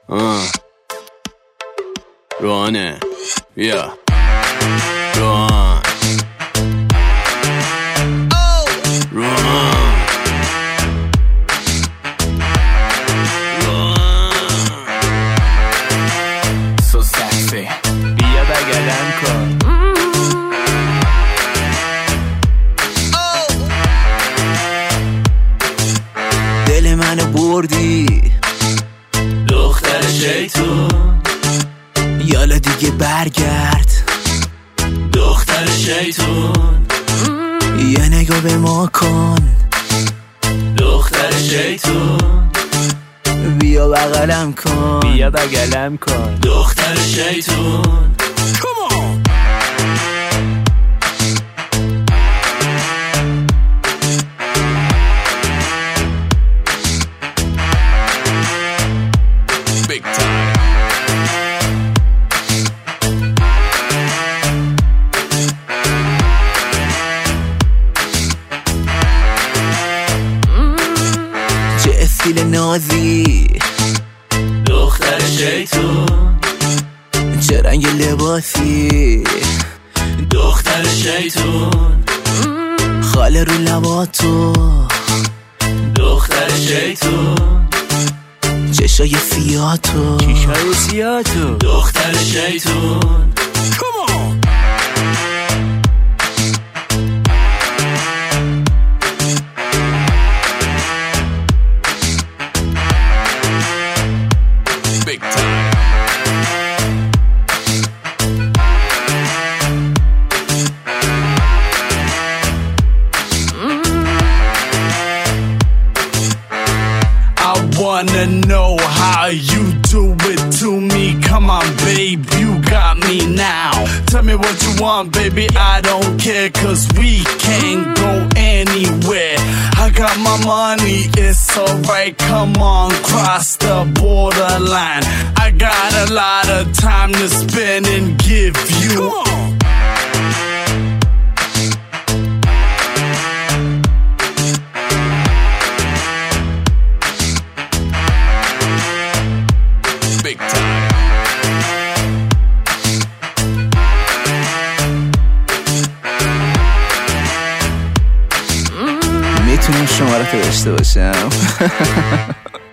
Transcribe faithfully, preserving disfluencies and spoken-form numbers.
آه. روانه بیا روان روان So sexy بیا بگلم کن دل منو بردی دختر شیطون، یالا دیگه برگرد دختر شیطون، یه نگاه به ما کن دختر شیطون، بیا بغلم کن بیا بگلم کن دختر شیطون. Come on. Big time. چه استیل نازی دختر شیطون، چه رنگ لباسی دختر شیطون، خاله رو لباتو دختر شیطون، چشای سیاتو چشای سیاتو دختر شیطون. Come on. Big time. I wanna know how you do it to me. Come on, babe, you got me now. Tell me what you want, baby, I don't care, cause we can't go anywhere. I got my money, it's alright, come on, cross the borderline. I got a lot of time to spend and give you. Come on. Big time. میتونم شمارتو داشته باشم